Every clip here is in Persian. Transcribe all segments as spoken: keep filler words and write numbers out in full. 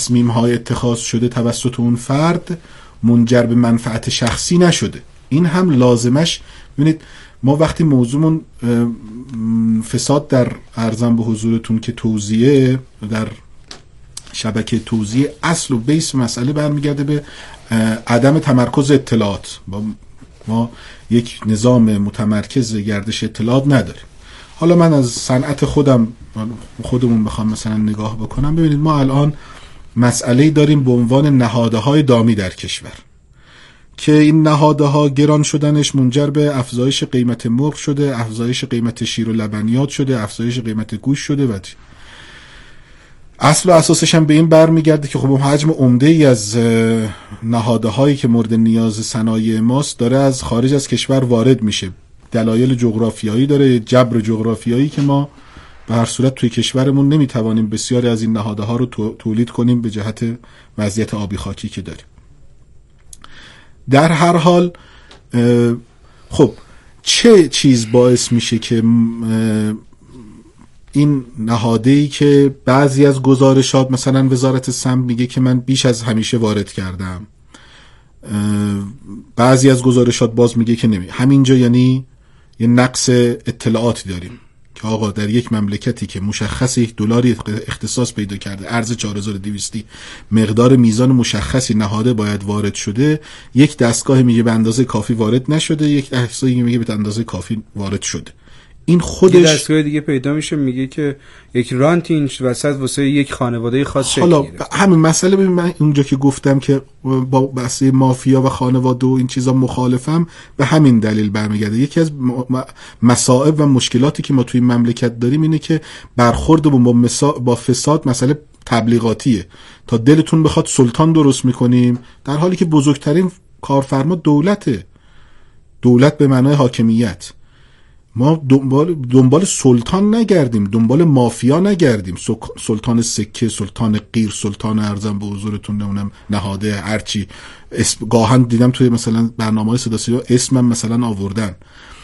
تصمیم‌های اتخاذ شده توسط اون فرد منجر به منفعت شخصی نشده. این هم لازمش، ببینید ما وقتی موضوعمون فساد در ارزم به حضورتون که توزیع در شبکه توزیع، اصل و بیس مسئله برمیگرده به عدم تمرکز اطلاعات. ما یک نظام متمرکز گردش اطلاعات نداریم. حالا من از صنعت خودم خودمون بخوام مثلا نگاه بکنم، ببینید ما الان مسئله‌ای داریم به عنوان نهادهای دامی در کشور که این نهادها گران شدنش منجر به افزایش قیمت مرغ شده، افزایش قیمت شیر و لبنیات شده، افزایش قیمت گوشت شده و اصل و اساسش هم به این برمیگرده که خب حجم عمده‌ای از نهادهایی که مورد نیاز صنایع ماست داره از خارج از کشور وارد میشه. دلایل جغرافیایی داره، جبر جغرافیایی که ما به هر صورت توی کشورمون نمیتوانیم بسیاری از این نهادها رو تولید کنیم به جهت وضعیت آبی خاکی که داریم. در هر حال خب چه چیز باعث میشه که این نهاده‌ای که بعضی از گزارشات مثلا وزارت سمت میگه که من بیش از همیشه وارد کردم، بعضی از گزارشات باز میگه که نمی، همینجا یعنی یه نقص اطلاعاتی داریم که آقا در یک مملکتی که مشخص یک دلاری اختصاص پیدا کرده، ارز چهار هزار و دویست، مقدار میزان مشخصی نهاده باید وارد شده، یک دستگاه میگه به اندازه کافی وارد نشده، یک دستگاه میگه به اندازه کافی وارد شده. این خودش یه دستگاه دیگه پیدا میشه میگه که یک رانت اینچ وسط واسه یک خانواده خاص شکل حالا گیره. همین مسئله، ببین من اونجا که گفتم که با بحث مافیا و خانواده و این چیزا مخالفم، به همین دلیل برمیگرده. یکی از مصائب و مشکلاتی که ما توی مملکت داریم اینه که برخوردمون با مسا... با فساد مسئله تبلیغاتیه. تا دلتون بخواد سلطان درست میکنیم، در حالی که بزرگترین کارفرما دولته. دولت به معنای حاکمیت. ما دنبال دنبال سلطان نگردیم، دنبال مافیا نگردیم، سلطان سکه، سلطان قیر، سلطان ارزم به حضورتون نمونم نهاده هرچی اسم، گاهن دیدم توی مثلا برنامه‌های صدا سیما اسمم مثلا آوردن.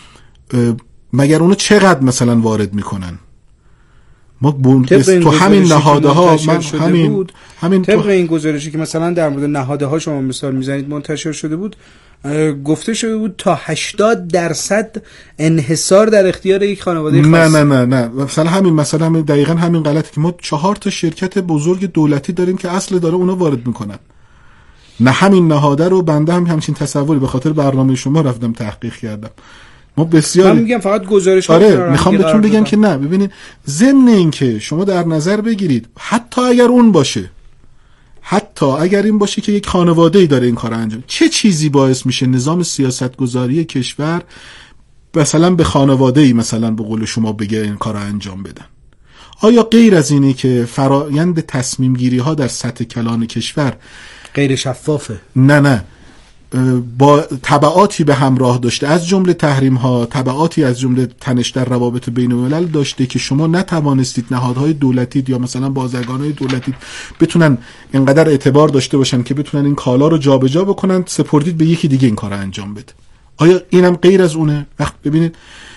مگر اونو چقدر مثلا وارد میکنن؟ ما تو همین نهاده ها من همین بود. همین طبق تو... این گزارشی که مثلا در مورد نهاده ها شما مثال میزنید منتشر شده بود، گفته شده بود تا هشتاد درصد انحصار در اختیار یک خانواده خاص. نه نه نه نه مثلا همین مثلا همین دقیقاً همین غلطی که ما چهار تا شرکت بزرگ دولتی داریم که اصل داره اونا وارد میکنن. نه همین نهاده رو بنده هم همچین تصوری به خاطر برنامه شما رفتم تحقیق کردم. ما بسیار من میگم فقط گزارش آره میخوام بهتون بگم که نه، ببینید ضمن این که شما در نظر بگیرید حتی اگر اون باشه، حتی اگر این باشه که یک خانواده‌ای داره این کار انجام، چه چیزی باعث میشه نظام سیاستگذاری کشور مثلا به خانواده‌ای مثلا به قول شما بگه این کار انجام بدن؟ آیا غیر از اینی که فرایند تصمیم گیری ها در سطح کلان کشور غیر شفافه؟ نه نه با تبعاتی به همراه داشته، از جمله تحریم ها، تبعاتی از جمله تنش در روابط بین الملل داشته که شما نتوانستید نهادهای دولتی یا مثلا بازرگانهای دولتی بتونن اینقدر اعتبار داشته باشن که بتونن این کالا رو جابجا بکنن، سپردید به یکی دیگه این کار انجام بده. آیا اینم غیر از اونه؟ وقت ببینید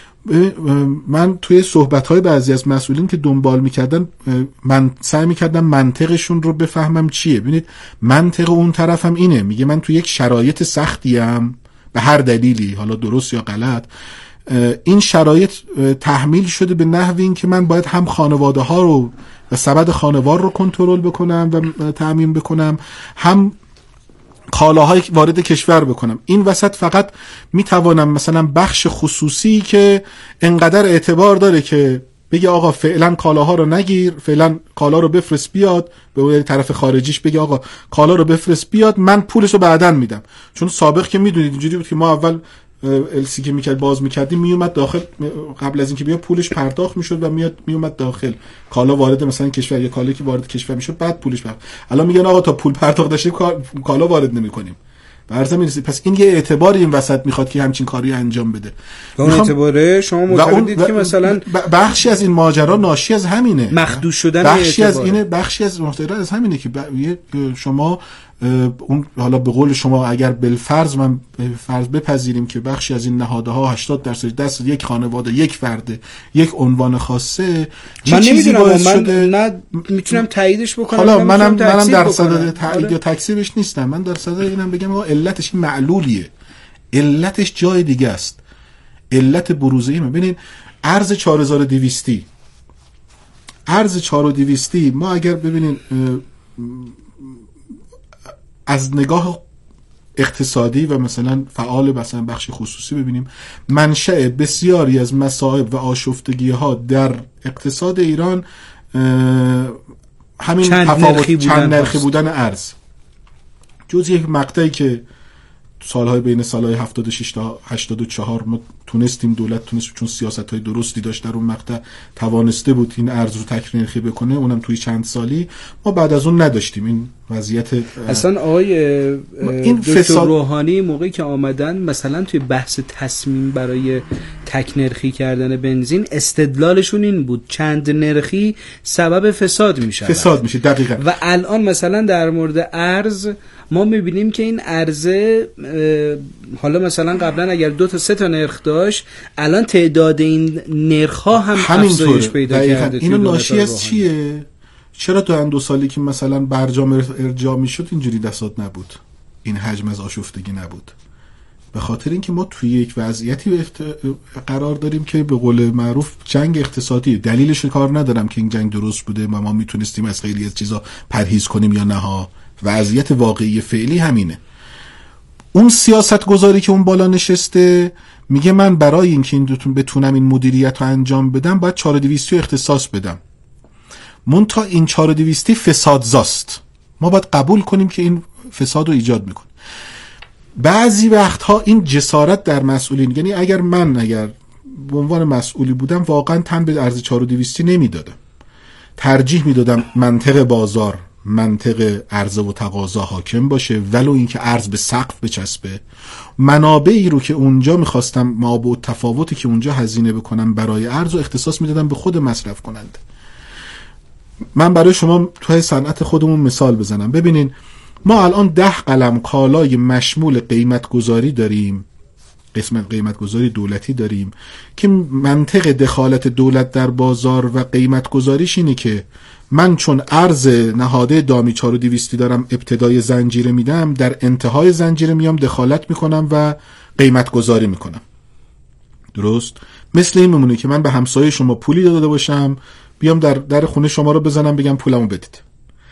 من توی صحبت‌های بعضی از مسئولین که دنبال می‌کردن، من سعی می‌کردم منطقشون رو بفهمم چیه. ببینید منطق اون طرفم اینه، میگه من توی یک شرایط سختیم به هر دلیلی، حالا درست یا غلط، این شرایط تحمیل شده به نحوی این که من باید هم خانواده‌ها رو و سبد خانوار رو کنترل بکنم و تامین بکنم، هم کالاهای وارد کشور بکنم. این وسط فقط میتوانم مثلا بخش خصوصی که انقدر اعتبار داره که بگه آقا فعلا کالاها رو نگیر، فعلا کالا رو بفرست بیاد، به طرف خارجیش بگه آقا کالا رو بفرست بیاد، من پولشو بعداً میدم. چون سابق که میدونید اینجوری بود که ما اول السی که میکرد باز میکردیم، میومد داخل، قبل از اینکه بیا پولش پرداخت میشد و میاد میومد داخل، کالا وارد مثلا کشور، یا کالا که وارد کشور میشد بعد پولش پرداخت. الان میگن آقا تا پول پرداخت نشه کالا وارد نمیکنیم. برزم میرسید. پس این یه اعتباری این وسط میخواد که همچین کاری انجام بده. اون اعتباره شما معتقدید که مثلا بخشی از این ماجرا ناشی از همینه، مخدوش شدن بخشی از اینه، بخشی از ماجرا از همینه که شما اون حالا به قول شما اگر بالفرض من فرض بپذیریم که بخشی از این نهادها هشتاد درصد دست یک خانواده، یک فرد، یک عنوان خاصه، من نمیدونم، من نه میتونم تاییدش بکنم، حالا منم منم در صدد تایید یا تکذیبش نیستم، من در صدد اینم بگم آقا علتش این معلولیه، علتش جای دیگه است. علت بروزی من ببینید ارز چهار هزار و دویست ارز چهار هزار و دویست ما اگر ببینید از نگاه اقتصادی و مثلا فعال مثلا بخش خصوصی ببینیم، منشأ بسیاری از مصائب و آشفتگی ها در اقتصاد ایران همین چند تفاوت نرخی چند نرخی بودن ارز. جز یک مقطعی که سالهای بین سالهای هفتاد و شش تا هشتاد و چهار ما تونستیم، دولت تونست چون سیاست‌های درستی داشت در اون مقطع توانسته بود این ارز رو تک نرخی بکنه، اونم توی چند سالی. ما بعد از اون نداشتیم این وضعیت. اصلا آقای این دکتر روحانی موقعی که آمدن مثلا توی بحث تصمیم برای تک نرخی کردن بنزین استدلالشون این بود چند نرخی سبب فساد میشه فساد میشه دقیقاً. و الان مثلا در مورد ارز ما میبینیم که این ارزه حالا مثلا قبلا اگر دو تا سه تا نرخ داشت، الان تعداد این نرخ ها هم افزایش پیدا کرده. اینو ناشی از چیه؟ چرا تو دو سالی که مثلا برجام ارجاع میشد اینجوری دستات نبود، این حجم از آشفتگی نبود؟ به خاطر اینکه ما توی یک وضعیتی قرار داریم که به قول معروف جنگ اقتصادی. دلیلش کار ندارم که این جنگ درست بوده و ما میتونستیم از خیلی از چیزا پرهیز کنیم یا نه ها. وضعیت واقعی فعلی همینه. اون سیاست گذاری که اون بالا نشسته میگه من برای اینکه این دوتون بتونم این مدیریت رو انجام بدم باید چهار هزار و دویست اختصاص بدم. منتها این چهار هزار و دویست فسادزاست. ما باید قبول کنیم که این فساد رو ایجاد میکنه. بعضی وقتها این جسارت در مسئولین، یعنی اگر من اگر به عنوان مسئولی بودم واقعا تن به ارز چهار هزار و دویست نمیدادم، ترجیح میدادم منطق بازار، منطق عرضه و تقاضا حاکم باشه، ولو اینکه ارز به سقف بچسبه. منابعی رو که اونجا میخواستم مابع تفاوتی که اونجا هزینه بکنم برای ارز و اختصاص میدادم به خود مصرف کننده. من برای شما توی صنعت خودمون مثال بزنم. ببینین ما الان ده قلم کالای مشمول قیمت گذاری داریم، قسمت قیمت گذاری دولتی داریم که منطق دخالت دولت در بازار و قیمت گذاریش اینه که من چون ارز نهاده دامی چهار هزار و دویست دارم ابتدای زنجیره میدم، در انتهای زنجیره میام دخالت میکنم و قیمت گذاری میکنم. درست؟ مثل این میمونه که من به همسایه شما پولی داده باشم، بیام در در خونه شما رو بزنم بگم پولمو بدید.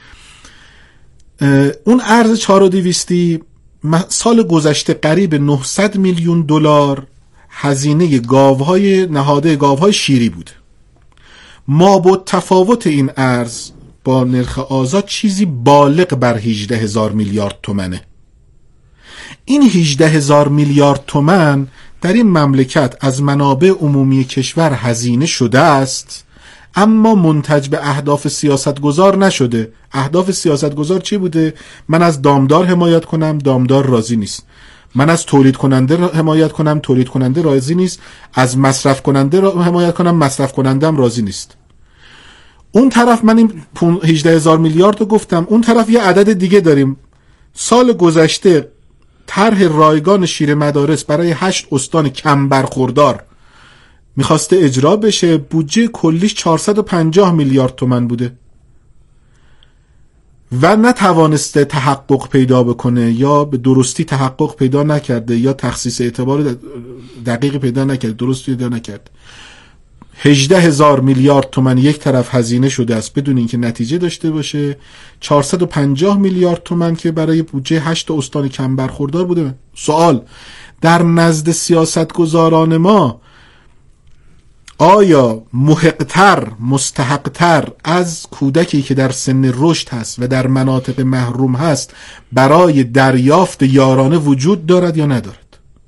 اون ارز چهار هزار و دویست سال گذشته قریب نهصد میلیون دلار هزینه گاوهای نهاده گاوهای شیری بود. ما با تفاوت این ارز با نرخ آزاد چیزی بالغ بر هجده هزار میلیارد تومنه. این هجده هزار میلیارد تومن در این مملکت از منابع عمومی کشور هزینه شده است، اما منتج به اهداف سیاستگزار نشده. اهداف سیاستگزار چی بوده؟ من از دامدار حمایت کنم، دامدار راضی نیست. من از تولید کننده حمایت کنم، تولید کننده راضی نیست. از مصرف کننده حمایت کنم، مصرف کنندم راضی نیست. اون طرف من این هجده هزار میلیارد رو گفتم، اون طرف یه عدد دیگه داریم. سال گذشته طرح رایگان شیر مدارس برای هشت استان کم برخوردار میخواسته اجرا بشه، بودجه کلیش چهارصد و پنجاه میلیارد تومان بوده و نتوانسته تحقق پیدا بکنه، یا به درستی تحقق پیدا نکرده، یا تخصیص اعتبار دقیق پیدا نکرده، درست پیدا نکرده. هجده هزار میلیارد تومان یک طرف هزینه شده است بدون اینکه نتیجه داشته باشه. چهارصد و پنجاه میلیارد تومان که برای بودجه هشت استان کم برخوردار بوده. سوال در نزد سیاستگزاران ما آیا محق‌تر، مستحق‌تر از کودکی که در سن رشد هست و در مناطق محروم هست برای دریافت یارانه وجود دارد یا ندارد؟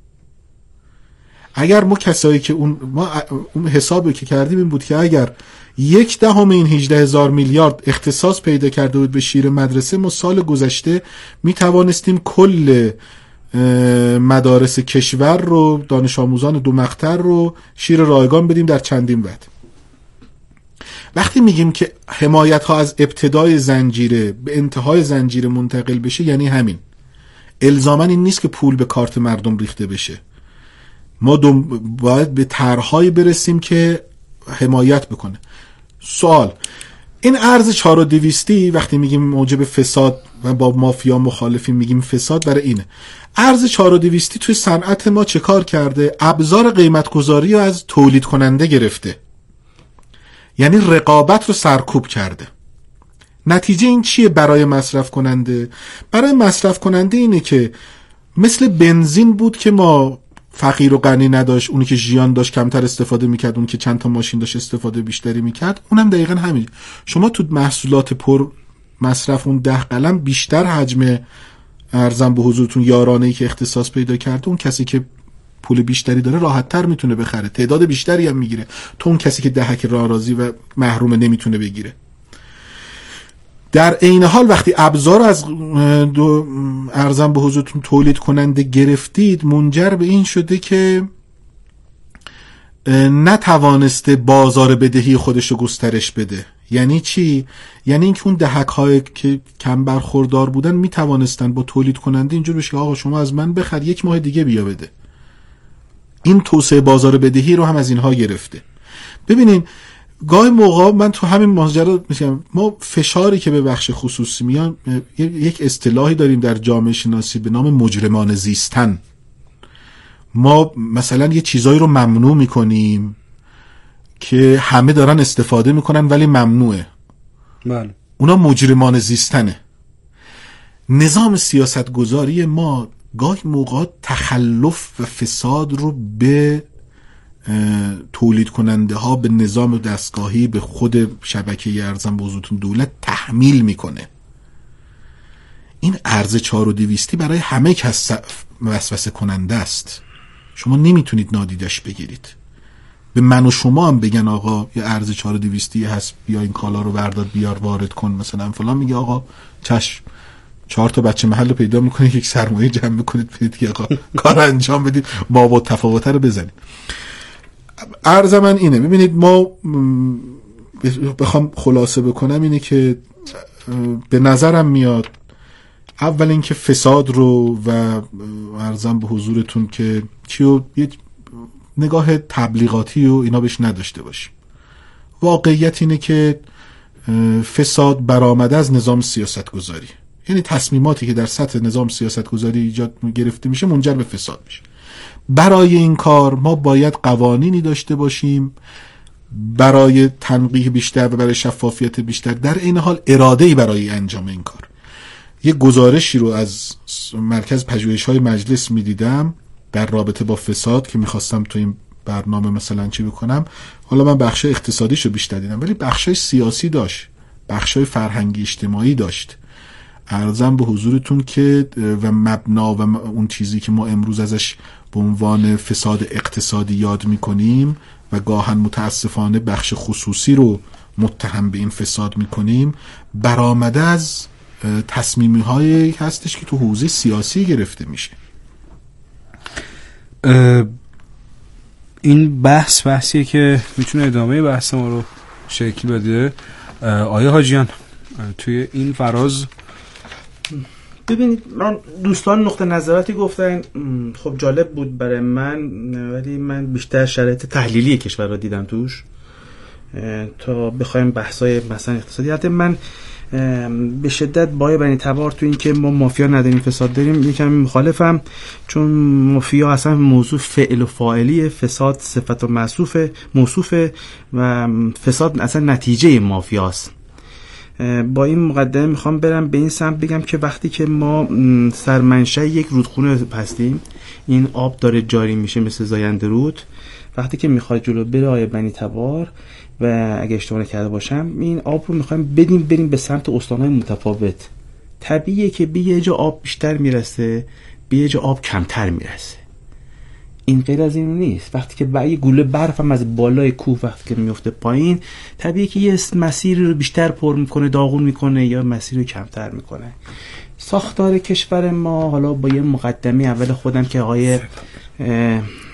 اگر ما کسایی که اون ما اون حسابی که کردیم این بود که اگر یک دهم این هجده هزار میلیارد اختصاص پیدا کرده بود به شیر مدرسه، ما سال گذشته می توانستیم کل مدارس کشور رو، دانش آموزان دو مقطع رو شیر رایگان بدیم در چندین وعده. وقتی میگیم که حمایت ها از ابتدای زنجیره به انتهای زنجیره منتقل بشه، یعنی همین. الزاماً این نیست که پول به کارت مردم ریخته بشه. ما باید به طرح‌هایی برسیم که حمایت بکنه. سوال، این ارز چهار و دویستی وقتی میگیم موجب فساد و با مافیا مخالفین میگیم فساد، برای اینه. ارز چهار و دویستی توی صنعت ما چه کار کرده؟ ابزار قیمت گذاری رو از تولید کننده گرفته، یعنی رقابت رو سرکوب کرده. نتیجه این چیه برای مصرف کننده؟ برای مصرف کننده اینه که مثل بنزین بود که ما فقیر و غنی نداشت، اونی که ژیان داشت کمتر استفاده میکرد، اونی که چند تا ماشین داشت استفاده بیشتری میکرد. اونم دقیقاً همین. شما تو محصولات پر مصرف اون ده قلم بیشتر حجم ارزم به حضورتون یارانه‌ای که اختصاص پیدا کرده، اون کسی که پول بیشتری داره راحت‌تر میتونه بخره، تعداد بیشتری هم میگیره، تو اون کسی که دهک راهرازی و محروم نمیتونه بگیره. در عین حال وقتی ابزار از دو ارزم به حضورتون تولید کننده گرفتید، منجر به این شده که نتوانسته بازار بدهی خودش رو گسترش بده. یعنی چی؟ یعنی اینکه اون دهک های که کم برخوردار بودن میتوانستن با تولید کننده اینجور بشه آقا شما از من بخر، یک ماه دیگه بیا بده. این توسعه بازار بدهی رو هم از اینها گرفته. ببینین گاهی موقع من تو همین ماجرا میگم، ما فشاری که به بخش خصوصی میان، یک اصطلاحی داریم در جامعه شناسی به نام مجرمان زیستن. ما مثلا یه چیزایی رو ممنوع میکنیم که همه دارن استفاده میکنن ولی ممنوعه. بله. اونا مجرمان زیستنه. نظام سیاست گذاری ما گاهی موقع تخلف و فساد رو به تولید کننده ها، به نظام دستگاهی، به خود شبکه ارزم به حضورتون دولت تحمیل میکنه. این ارز چهار و دویستی برای همه کس وسوسه کننده است. شما نمیتونید نادیدش بگیرید. به من و شما هم بگن آقا یه ارز چهار و دویستی هست، بیا این کالا رو بردار بیار وارد کن مثلا فلان، میگه آقا چشم، چهار تا بچه محل رو پیدا میکنید، یک سرمایه جمع میکنید، برید که آقا کار انجام بدید، ما با تفاوت رو بزنید. عرض من اینه، ببینید ما بخوام خلاصه بکنم اینه که به نظرم میاد اول اینکه فساد رو و عرضم به حضورتون که چیو یه نگاه تبلیغاتی و اینا بهش نداشته باشیم. واقعیت اینه که فساد برآمده از نظام سیاست گذاری، یعنی تصمیماتی که در سطح نظام سیاست گذاری ایجاد گرفته میشه منجر به فساد میشه. برای این کار ما باید قوانینی داشته باشیم برای تنقیح بیشتر و برای شفافیت بیشتر، در این حال اراده‌ای برای انجام این کار. یه گزارشی رو از مرکز پژوهش‌های مجلس می‌دیدم در رابطه با فساد که می‌خواستم تو این برنامه مثلا چی بکنم. حالا من بخش اقتصادیشو بیشتر دیدم ولی بخشای سیاسی داشت، بخشای فرهنگی اجتماعی داشت. عرضم به حضورتون که و مبنا و اون چیزی که ما امروز ازش به عنوان فساد اقتصادی یاد میکنیم و گاهن متاسفانه بخش خصوصی رو متهم به این فساد میکنیم، برآمده از تصمیمی هایی هستش که تو حوزه سیاسی گرفته میشه. این بحث بحثیه که میتونه ادامه بحث ما رو شکل بده. آیا حاجیان توی این فراز ببینید، من دوستان نقطه نظراتی گفتن، خب جالب بود برای من، ولی من بیشتر شرایط تحلیلی کشور رو دیدم توش تا بخوایم بحثای مثلا اقتصادی. حتی من به شدت با بنی تبار تو این که ما مافیا نداریم فساد داریم یکم مخالفم، چون مافیا اصلا موضوع فعل و فاعلیه، فساد صفت و موصوفه موصوفه و فساد اصلا نتیجه مافیاست. با این مقدمه میخوام برم به این سمت بگم که وقتی که ما سرمنشأ یک رودخونه هستیم، این آب داره جاری میشه مثل زاینده رود، وقتی که میخواد جلو بره آیه بنی تبار و اگه اشتباه کرده باشم این آب رو میخوایم بدیم بریم به سمت استانهای متفاوت. طبیعیه که به یه جا آب بیشتر میرسه، به یه جا آب کمتر میرسه. این غیر از این نیست. وقتی که با یه گوله برف هم از بالای کوه وقتی که میفته پایین، طبیعیه که یه مسیری رو بیشتر پر میکنه، داغون میکنه، یا مسیر رو کمتر میکنه. ساختار کشور ما، حالا با یه مقدمه اول خودم که آقای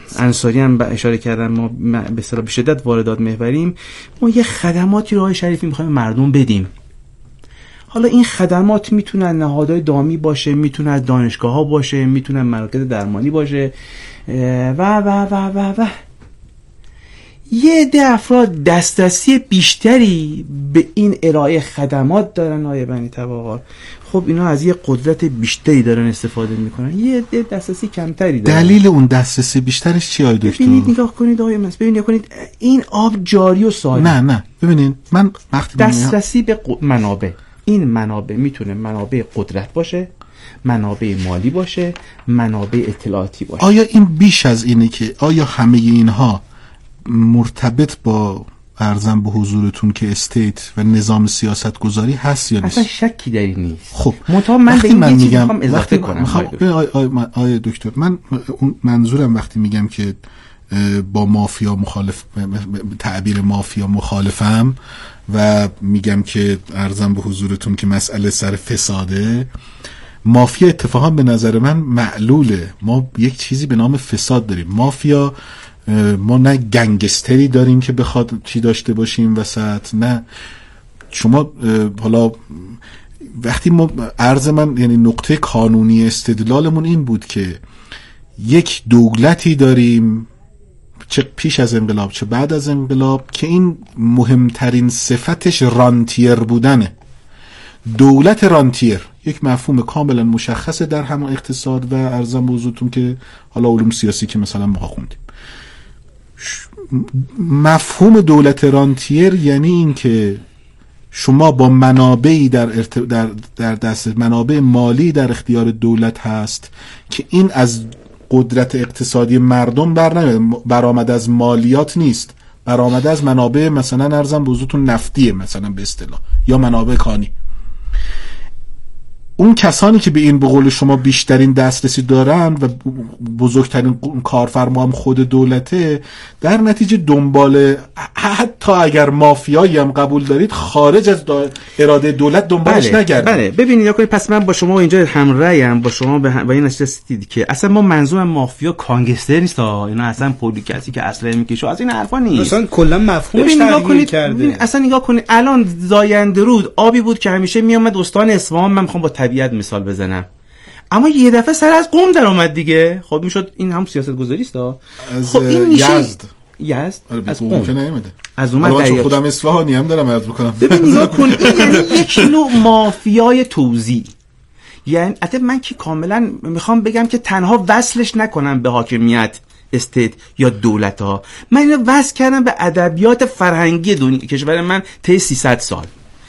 انصاری هم اشاره کردن ما به اصطلاح به شدت واردات محوریم، ما یه خدماتی رو آقای شریفی می‌خوایم مردم بدیم. حالا این خدمات میتونن نهادهای دامی باشه، میتونه از دانشگاه‌ها باشه، میتونه مراکز درمانی باشه و و و و و یه عده افراد دسترسی بیشتری به این ارائه خدمات دارن آقای بنی طبقات. خب اینا از یه قدرت بیشتری دارن استفاده میکنن، یه عده دسترسی کمتری دارن. دلیل اون دسترسی بیشترش چیه آقای دکتر؟ ببینید نگاه کنید آقای مس، ببینید کنید این آب جاری و سالم. نه نه ببینید من وقتی دسترسی به منابع، این منابع میتونه منابع قدرت باشه، منابع مالی باشه، منابع اطلاعاتی باشه. آیا این بیش از اینه که آیا همه اینها مرتبط با ارزم به حضورتون که استیت و نظام سیاست گذاری هست یا نیست؟ اصلا شکی در این نیست. خب منتها من به این من چیز میگم میخوام اضافه کنم. آیا, آیا, آیا دکتر من اون منظورم وقتی میگم که با مافیا مخالف، تعبیر مافیا مخالفم و میگم که ارزم به حضورتون که مسئله سر فساده، مافیا اتفاقا به نظر من معلوله. ما یک چیزی به نام فساد داریم. مافیا ما نه گنگستری داریم که بخواد چی داشته باشیم وسط، نه شما حالا وقتی ما عرض من یعنی نقطه کانونی استدلالمون این بود که یک دولتی داریم چه پیش از انقلاب چه بعد از انقلاب که این مهمترین صفتش رانتیر بودنه. دولت رانتیر یک مفهوم کاملا مشخصه در همون اقتصاد و ارزم بزرگتون که حالا علوم سیاسی که مثلا ما خوندیم. مفهوم دولت رانتیر یعنی این که شما با منابعی در, ارت... در, در دست منابع مالی در اختیار دولت هست که این از قدرت اقتصادی مردم بر نمیاد، برآمده از مالیات نیست، برآمده از منابع مثلا ارزم بزرگتون نفتیه مثلا به اصطلاح یا منابع کانی. اون کسانی که به این به قول شما بیشترین دسترسی دارن و بزرگترین کارفرما هم خود دولته، در نتیجه دنبال حتی اگر مافیایی هم قبول دارید خارج از اراده دولت دنبالش بله، نگردید. بله ببینید یا کنید پس من با شما اینجا هم رأیم با شما به با این نتیجه رسیدید که اصلا ما منظورم مافیا کانگستر نیست ها، اینا اصلا پولی کسی که اصلا میکشه از این حرفا نیست. اصلا کلا مفهومش تغییر کرده. اصلا نگاه کنید الان زاینده رود آبی بود که همیشه میومد استان اصفهان، من میخوام با طبیعت مثال بزنم، اما یه دفعه سر از قم در اومد دیگه. خب میشد این هم سیاست گذاری است. خب این میشه یزد یزد از قم که نیومده، از اومد در خودم اصفهانی هم دارم عرض بکنم. ببین نگاه کن این یعنی یک نوع مافیای توزیع. یعنی البته من که کاملا میخوام بگم که تنها وصلش نکنم به حاکمیت استیت یا دولت ها، من اینو وصل کردم به ادبیات فرهنگی دنیا کشور من طی سیصد سال.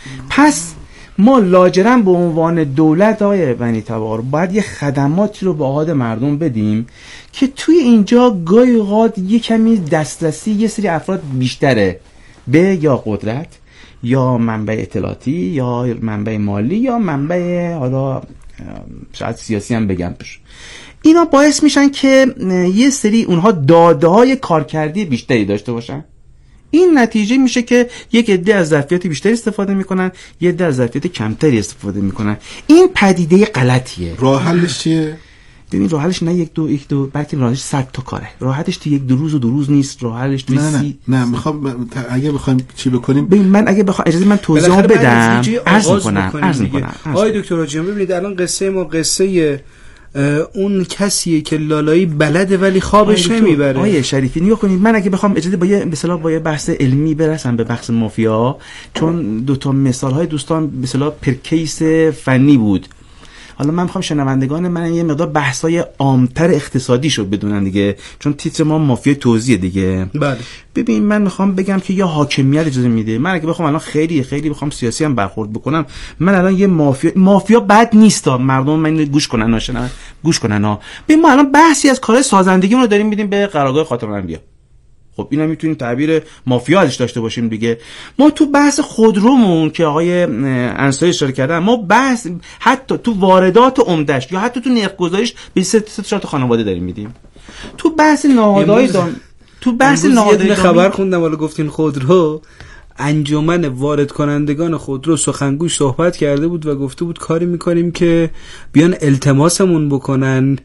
پس ما لاجرم به عنوان دولت آقای بنی طبقات باید یه خدماتی رو به آهاد مردم بدیم که توی اینجا گاهی اوقات یه کمی دسترسی یه سری افراد بیشتره به یا قدرت یا منبع اطلاعاتی یا منبع مالی یا منبع حالا شاید سیاسی هم بگم بشه. اینا باعث میشن که یه سری اونها داده های کارکردی بیشتری داشته باشن. این نتیجه میشه که یک عده از ظرفیت بیشتری استفاده میکنن، یه عده از ظرفیت کمتری استفاده میکنن. این پدیده غلطیه. راه حلش چیه؟ ببین راه حلش نه یک دو یک دو بلکه راهش صد تا کاره. راحتش تو یک دو روز و دو روز نیست، راه حلش تو نه سی نه, نه میخوام اگه بخوایم چی بکنیم. ببین من اگه بخوام اجازه من توضیح بدم عرض میکنم عرض میکنم. آقای دکتر حاجیان ببینید الان قصه ما قصه اون کسیه که لالایی بلده ولی خوابش نمیبره. آیه شریفی نگاه کنید، من اگه بخوام اجازه با یه به اصطلاح با یه بحث علمی برسم به بحث مافیا، چون دو تا مثال های دوستان به اصطلاح پرکیس فنی بود، حالا من میخوام شنوندگان من یه مقدار بحثای عامتر اقتصادیشو بدونن دیگه، چون تیتر ما مافیا توزیع دیگه. بله ببین من میخوام بگم که یا حاکمیت اجازه میده، من اگه بخوام الان خیلی خیلی بخوام سیاسی هم برخورد بکنم، من الان یه مافیا مافیا بد نیست، مردم من گوش کنن ناشنون گوش کنن ها. ببین ما الان بحثی از کار سازندگیمون رو داریم میدیم به قرارگاه خاتم الانبیا. خب اینا میتونیم تعبیر مافیا ازش داشته باشیم دیگه. ما تو بحث خودرومون که آقای انصاری اشاره کردن، ما بحث حتی تو واردات عمده‌اش یا حتی تو نرخ گذاریش به سه تا خانواده داریم میدیم. تو بحث نهادهای دام تو بحث نهادهای خبر خوندم حالا گفتین خودرو، انجمن وارد کنندگان خودرو سخنگوی صحبت کرده بود و گفته بود کاری میکنیم که بیان التماسمون بکنن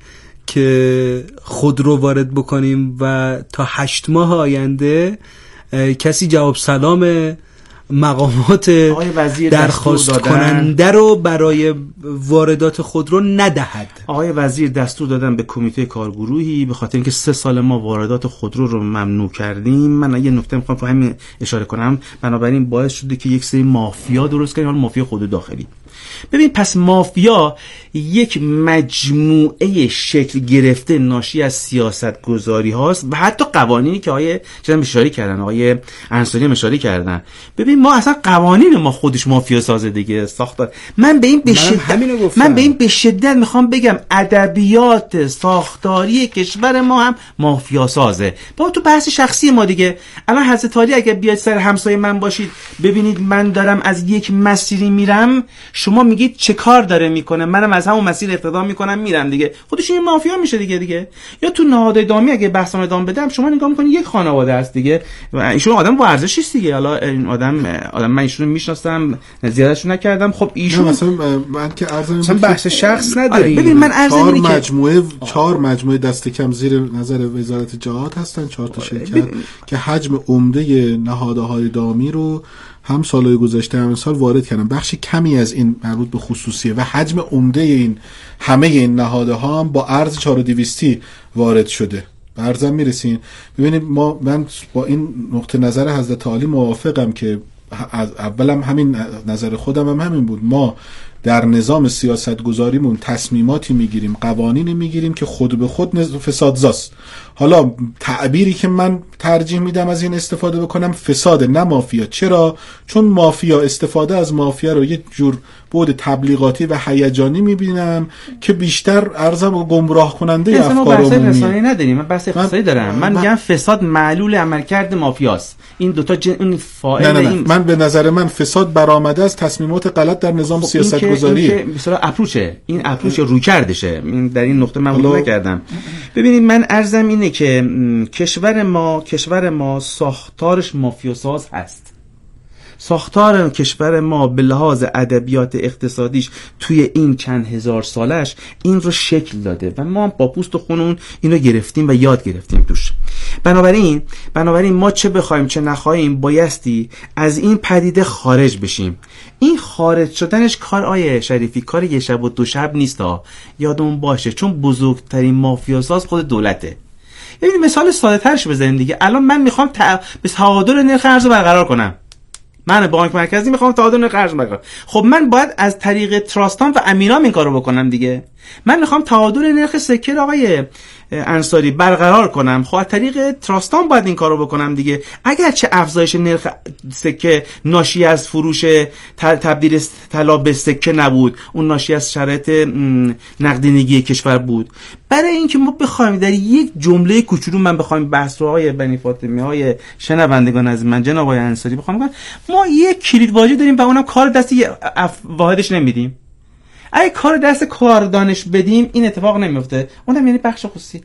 که خودرو وارد بکنیم و تا هشت ماه آینده کسی جواب سلام مقامات درخواست کننده رو برای واردات خودرو ندهد. آقای وزیر دستور دادن به کمیته کارگروهی به خاطر اینکه سه سال ما واردات خودرو رو ممنوع کردیم. من یه نکته میخوام تو همین اشاره کنم، بنابراین باعث شده که یک سری مافیا درست کنیم، حالا مافیا خود داخلی. ببین پس مافیا یک مجموعه شکل گرفته ناشی از سیاست گذاری هاست و حتی قوانینی که آقای چند اشاره کردن، آقای انصاری اشاره کردن. ببین ما اصلا قوانین ما خودش مافیا سازه دیگه، ساختار. من به این به شدت من به این به شدت میخوام بگم ادبیات ساختاری کشور ما هم مافیا سازه. با تو بحث شخصی ما دیگه، الان حضرت علی اگه بیاد سر همسایه من باشید ببینید من دارم از یک مسیری میرم، شما میگید چه کار داره میکنه، منم از همون مسیر اقتدا میکنم میرم دیگه، خودش این مافیا میشه دیگه دیگه. یا تو نهاد دامی اگه بحث ادام بدم شما نگاه میکنید یک خانواده است دیگه، ایشون آدم با ارزشی است دیگه. حالا این آدم آدم من ایشون رو میشناسم، زیادتشو نکردم. خب ایشون مثلا من که عرضم مثلا بحث شخص نداریم. ببین من عرض چهار مجموعه چهار مجموعه دست کم زیر نظر وزارت جهاد هستن، چهار تا شرکت که حجم عمده نهادهای دامی رو هم سالهای گذشته هم سال وارد کردن. بخش کمی از این مربوط به خصوصیه و حجم عمده این همه این نهادها هم با ارز چهار و دویست وارد شده. به ارزم میرسین. ببینید ما من با این نقطه نظر حضرت عالی موافقم که از اولم همین نظر خودم هم همین بود. ما در نظام سیاست گذاریمون تصمیماتی میگیریم، قوانینی میگیریم که خود به خود فسادزاست. حالا تعبیری که من ترجیح میدم از این استفاده بکنم فساد، نه مافیا. چرا؟ چون مافیا استفاده از مافیا رو یک جور بود تبلیغاتی و هیجانی میبینم که بیشتر ارزم و گمراه کننده افکار عمومی. من بحث رسانه‌ای نداریم، من بحث اقتصادی دارم. من میگم فساد معلول عملکرد مافیاست. این دوتا جن... این فاعل نه نه نه. این من به نظر من فساد برآمده از تصمیمات غلط در نظام خب سیاست گذاری. این که مثلا اپروچه، این اپروچ رو کردشه. این در این نقطه من وضوح نکردم. ببینید من عرضم اینه که کشور ما کشور ما ساختارش مافیاساز هست. ساختار کشور ما به لحاظ ادبیات اقتصادیش توی این چند هزار سالش این رو شکل داده و ما با پوست و خونمون اینو گرفتیم و یاد گرفتیم توش. بنابراین بنابراین ما چه بخوایم چه نخواهیم بایستی از این پدیده خارج بشیم. این خارج شدنش کار آیه شریفی کار یه شب و دو شب نیست ها، یادمون باشه، چون بزرگترین مافیاساز خود دولته. یعنی مثال ساده ترش بزنیم دیگه. الان من میخوام تا... به تعادل نرخ ارز برقرار کنم، من بانک مرکزی میخوام تعادل نرخ ارز برقرار. خب من باید از طریق تراستان و امینام این کارو بکنم دیگه. من میخوام تعادل نرخ سکه آقای انصاری برقرار کنم، خب از طریق تراستان باید این کارو بکنم دیگه. اگر چه افزایش نرخ سکه ناشی از فروش تبدیل طلا به سکه نبود، اون ناشی از شرایط نقدینگی کشور بود. برای اینکه ما بخوایم در یک جمله کوچولو من بخوایم بحث رو های بنی فاطمی های شنوندگان از من جناب آقای انصاری بخوام بگم، ما یک کلید واژه داریم و اونم کار دست واحدش نمیدیم. اگه کار دست کاردانش بدیم این اتفاق نمیفته، اونم یعنی بخش خصوصی.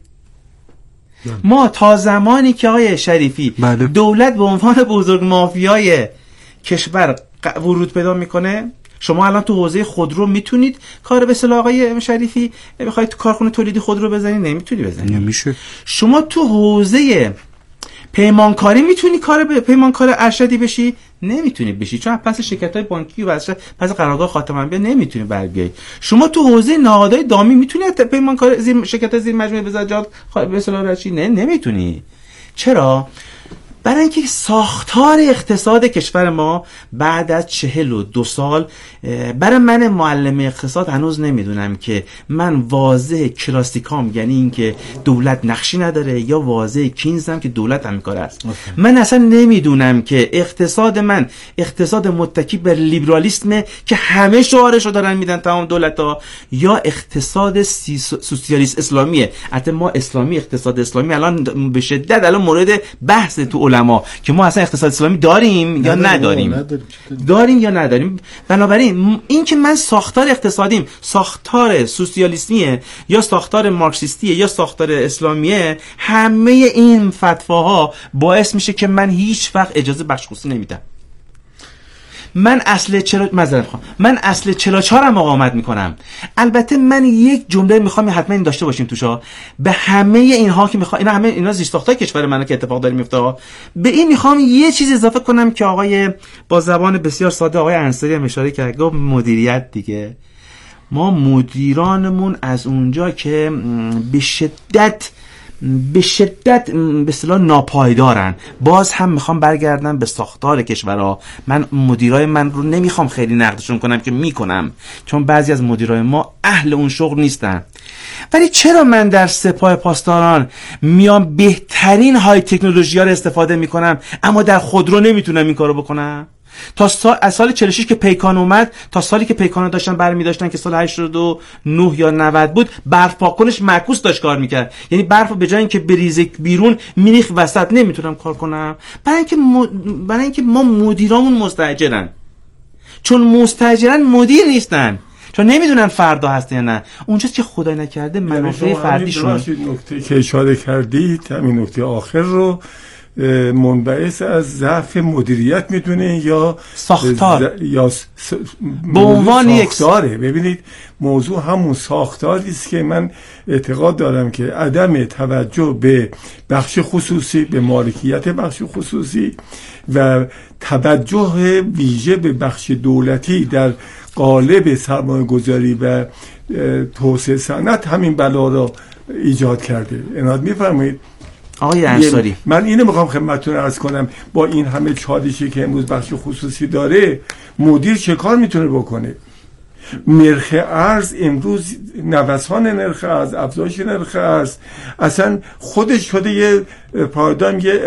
ما تا زمانی که آقای شریفی بله. دولت به عنوان بزرگ مافیای کشور ورود پیدا میکنه، شما الان تو حوزه خودرو میتونید کار به اصطلاح آقای شریفی بخواید تو کارخونه تولیدی خودرو بزنید؟ نمیتونی بزنید. نمیشه. شما تو حوزه پیمانکاری میتونی کار به پیمانکار ارشدی بشی؟ نمیتونی بشی، چون پس شرکت‌های بانکی و پس قرارداد خاتم انبیا نمیتونی بر بیای. شما تو حوزه نهادهای دامی میتونی پیمانکار زیر شرکت زیر مجموعه وزارت به اصطلاح رچی؟ نه نمیتونی. چرا؟ برای اینکه ساختار اقتصاد کشور ما بعد از چهل و دو سال، برای من معلم اقتصاد هنوز نمیدونم که من واضح کلاسیکام یعنی اینکه دولت نقشی نداره یا واضح کینزم که دولت همین کار است. من اصلا نمیدونم که اقتصاد من اقتصاد متکی بر لیبرالیسمه که همه شعارشو دارن میدن تمام دولت‌ها، یا اقتصاد سوسیالیست اسلامیه. حتی ما اسلامی اقتصاد اسلامی الان به شدت الان مورد بحث تو علما که ما اصلا اقتصاد اسلامی داریم یا نداریم، نداریم. داریم یا نداریم. بنابراین این که من ساختار اقتصادیم ساختار سوسیالیسمیه یا ساختار مارکسیستیه یا ساختار اسلامیه، همه این فتواها باعث میشه که من هیچ وقت اجازه بخش خصوصی نمیدم. من اصل چلو معذرت میخوام من اصل چهل و چهار هم اقامت میکنم. البته من یک جمله میخوام حتما این داشته باشیم توشا، به همه اینها که میخوام، اینا همه اینا زیست ساختای کشور منو که اتفاق داره میفته، به این میخوام یه چیز اضافه کنم که آقای با زبان بسیار ساده آقای انصاری هم اشاره کرد، گفت مدیریت دیگه. ما مدیرانمون از اونجا که به شدت به شدت به اصطلاح ناپایدارن، باز هم میخوام برگردم به ساختار کشورها. من مدیرای من رو نمیخوام خیلی نقدشون کنم که میکنم، چون بعضی از مدیرای ما اهل اون شغل نیستن. ولی چرا من در سپاه پاسداران میام بهترین های تکنولوژی ها رو استفاده میکنم اما در خودرو نمیتونم این کارو بکنم؟ تا سال از سال چهل و شش که پیکان اومد تا سالی که پیکان داشتن برمی داشتن که سال هشتاد و نه یا نود بود، برف پاکنش معکوس داشت کار میکرد. یعنی برف به جای اینکه بریزه بیرون میریخ وسط. نمیتونم کار کنم برای اینکه م... برای اینکه ما مدیرامون مستاجرن، چون مستاجرن مدیر نیستن، چون نمیدونن فردا هست یا نه. اونجاست که خدای نکرده منافع فردیشون. نکته که اشاره کردید همین نکته آخر رو منبعث از ضعف مدیریت میدونه یا ساختار ز... یا س... به عنوان یک ساختاره. ببینید موضوع همون ساختاری است که من اعتقاد دارم که عدم توجه به بخش خصوصی، به مالکیت بخش خصوصی و توجه ویژه به بخش دولتی در قالب سرمایه گذاری و توسعه صنعت همین بلا را ایجاد کرده. عنایت می‌فرمایید آقای انصاری؟ من اینو میخوام خدمتتون عرض کنم، با این همه چالشی که امروز بخش خصوصی داره، مدیر چه کار میتونه بکنه؟ نرخ ارز امروز، نوسان نرخ ارز، افزایش نرخ ارز اصلا خودش شده یه پارادایم، یه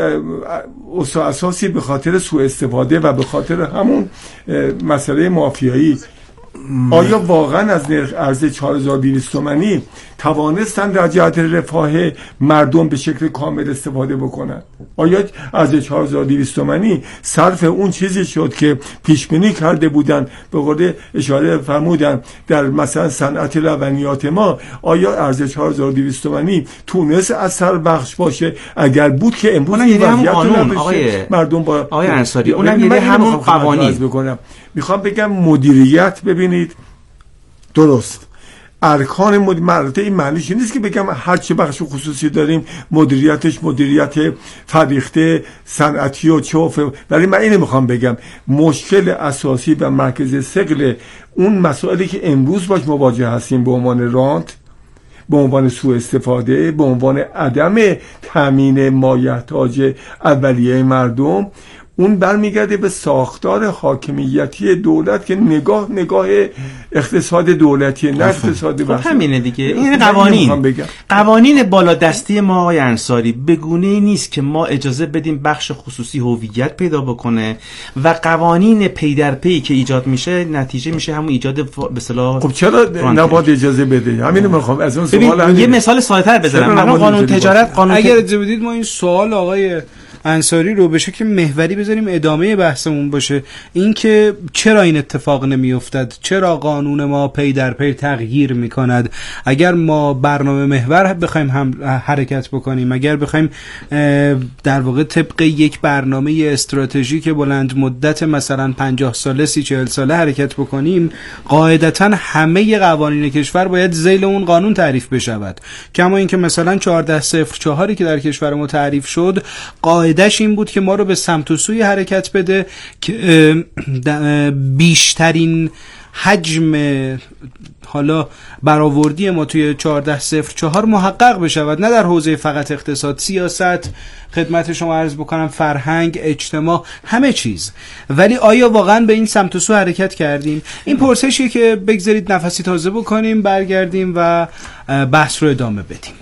اساسی به خاطر سوء استفاده و به خاطر همون مسئله مافیایی. آیا واقعا از نرخ ارز چهار هزار و دویست تومانی توانستن در جهت رفاه مردم به شکل کامل استفاده بکنن؟ آیا از چهار هزار و دویست تومانی صرف اون چیزی شد که پیش بینی کرده بودن؟ به قول اشاره فرمودن در مثلا صنعت لبنیات ما، آیا ارز چهار هزار و دویست تومانی تونست اثر بخش باشه؟ اگر بود که امروز این وضعیت قانون آقای مردم با آقای انصاری اونم یعنی همون قوانین بکنم. میخوام بگم مدیریت، ببینید درست ارکان مدیریت این معنیش نیست که بگم هر چه بخش خصوصی داریم مدیریتش مدیریت فریخته صنعتی و چوفه، ولی من اینو میخوام بگم مشکل اساسی و مرکز ثقل اون مسائلی که امروز باش مواجه هستیم به عنوان رانت، به عنوان سوء استفاده، به عنوان عدم تامین مایحتاج اولیه مردم، اون برمیگرده به ساختار حاکمیتی دولت که نگاه نگاه اقتصاد دولتی نه اقتصاد بخشی. خب همینه دیگه. این قوانین قوانین بالادستی ما آقای انصاری به گونه‌ای نیست که ما اجازه بدیم بخش خصوصی هویت پیدا بکنه و قوانین پی در پی که ایجاد میشه نتیجه میشه همون ایجاد به اصطلاح. خب چرا نباید اجازه بده؟ همین رو میخوام از اون سوال یه مثال ساده‌تر بزنم. مثلا قانون تجارت، قانون اگر اجازه بدید ما این سوال آقای انصاری رو به شکل محوری بذاریم ادامه بحثمون باشه، اینکه چرا این اتفاق نمیافتد، چرا قانون ما پی در پی تغییر میکند. اگر ما برنامه محور بخوایم هم حرکت بکنیم، اگر بخوایم در واقع طبق یک برنامه استراتژیک بلند مدت مثلا پنجاه ساله سی چهل ساله حرکت بکنیم، قاعدتا همه قوانین کشور باید ذیل اون قانون تعریف بشود. کما اینکه مثلا چهارده صفر چهار که در کشور ما تعریف شد، قاعدش این بود که ما رو به سمت و سوی حرکت بده که بیشترین حجم حالا برآوردی ما توی چهارده صفر چهار محقق بشود، نه در حوزه فقط اقتصاد، سیاست، خدمت شما عرض بکنم فرهنگ، اجتماع، همه چیز. ولی آیا واقعا به این سمت و سو حرکت کردیم؟ این پرسشیه که بگذارید نفسی تازه بکنیم، برگردیم و بحث رو ادامه بدیم.